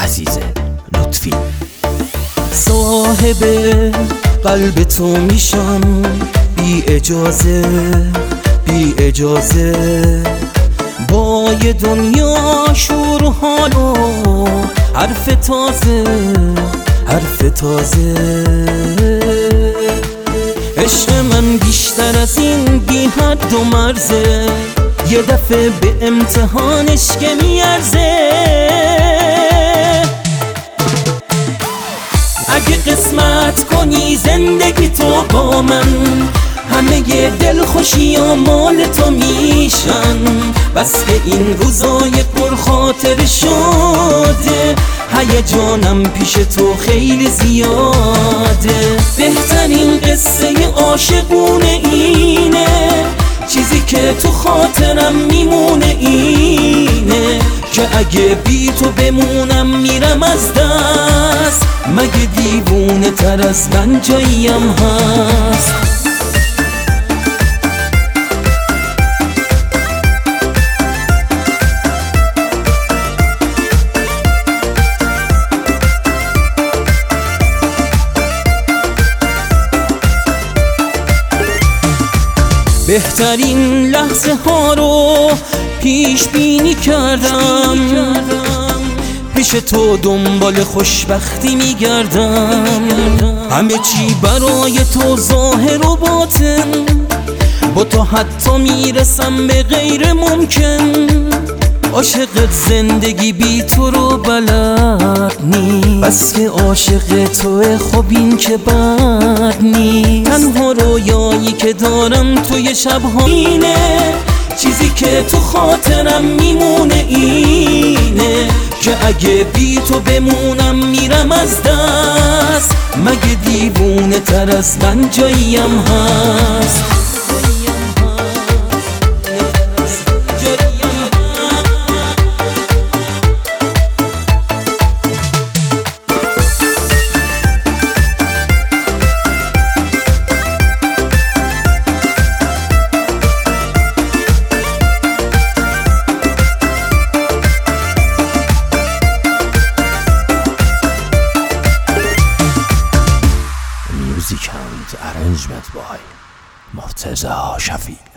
عزیز لطفی. صاحب قلب تو میشم بی اجازه، بی اجازه، با یه دنیا شور و حال و حرف تازه، حرف تازه. عشق من بیشتر از این بی حد و مرزه، یه دفعه به امتحانش که میارزه. اگه قسمت کنی زندگی تو با من، همه ی دل خوشی و مال تو میشن. بس که این روزای پرخاطر شده، هیجانم پیش تو خیلی زیاده. بهترین قصه عاشقونه اینه، چیزی که تو خاطرم میمونه اینه که اگه بی تو بمونم میرم از دست. مگه دیوونه تر از من جاییم هست؟ بهترین لحظه ها رو پیش بینی کردم، پیش تو دنبال خوشبختی میگردم. همه چی برای تو ظاهر و باطن، با تو حتی میرسم به غیر ممکن. عاشق زندگی بی تو رو بلد نی، بس که عاشق توه خب این که بد نی. تنها رویایی که دارم توی شبها اینه، چیزی که تو خاطرم میمونه اینه که اگه بی تو بمونم میرم از دست. مگه دیوونه تر از من جاییم هست؟ Music and arrangement by Murtaza Shafi.